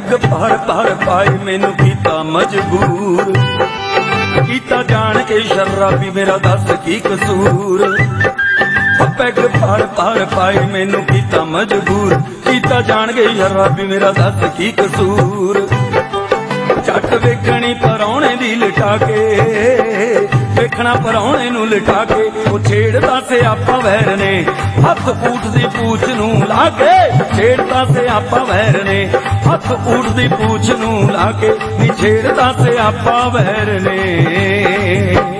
Peg भर भर पाए मैनू कीता मजबूर, कीता जान के शराबी मेरा दस की कसूर। पैग भर भर पाए मैनू कीता मजबूर, कीता जान के शराबी मेरा दस की कसूर। झट वेखनी परौने दी लिटा के, वेखना परौने नू लिटा के, वो छेड़दा से आपा वैर ने हथ ऊठ दी पूछ नू ला के। छेड़दा से आपा वैर ने हथ ऊठ दी पूछ नू ला के, नी छेड़दा से आपा वैर ने।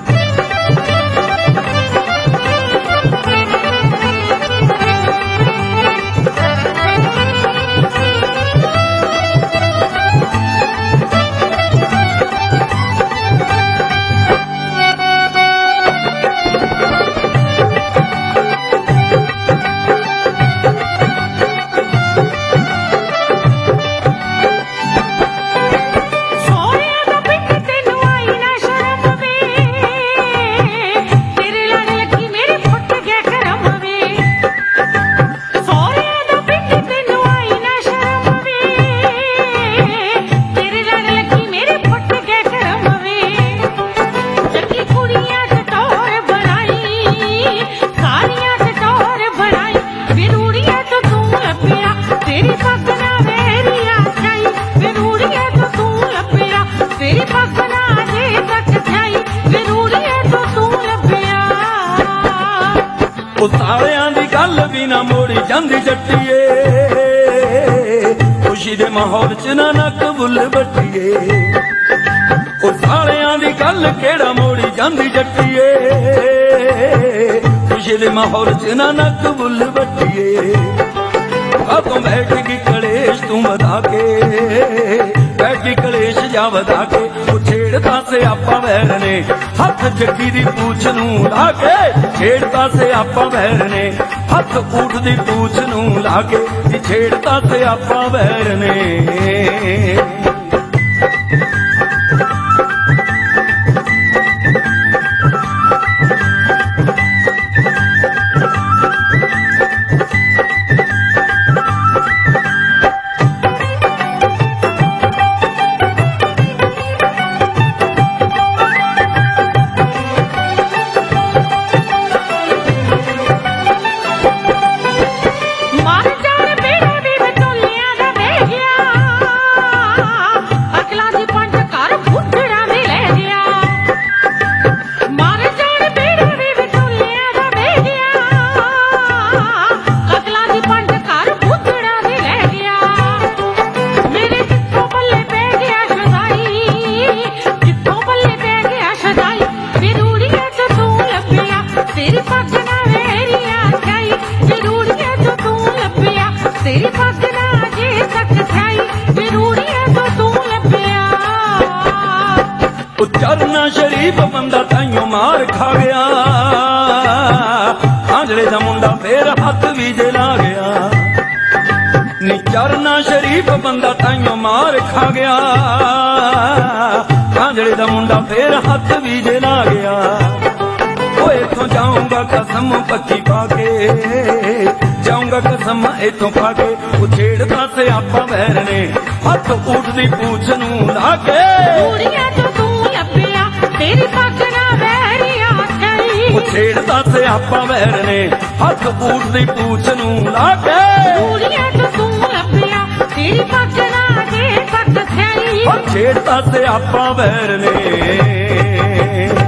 सालियां दी गल भी ना मोड़ी जांदी जट्टीए, खुशी दे माहौल च ना नक बुल बट्टीए। ओ सालियां दी गल केड़ा मोड़ी जांदी जट्टीए, खुशी दे माहौल च ना नक बुल बट्टीए। तू बैठ गई कलेश तू बता के, बैठ गई कलेश जा बता के, वो छेड़दा से आपा वैर ने हथ जग्गी दी पूछ नू ला के। छेड़दा से आपा वैर ने हथ ऊठ दी पूछ नू ला के, छेड़दा से आपा वैर ने। चरना शरीफ बंदा ताइयों मार खा गया, आंजड़े दा मुंडा फिर हथ भी जला गया। नी चरना शरीफ बंदा ताइयों मार खा गया, आंजड़े दा मुंडा फिर हथ भी जला गया। ओ इथों जाऊंगा कसम पक्की पाके, जाऊंगा कसम इथों पाके, वो छेड़दा से आपा वैर ने हथ ऊठ दी पूछ नू ला के। तेरी पग ना वैरिया चली, वो छेड़दा से आपा वैर ने हथ ऊठ दी पूछ नू ला के। तू लपिया तेरी पग ना जे पग थैली, छेड़दा से आपा वैर ने।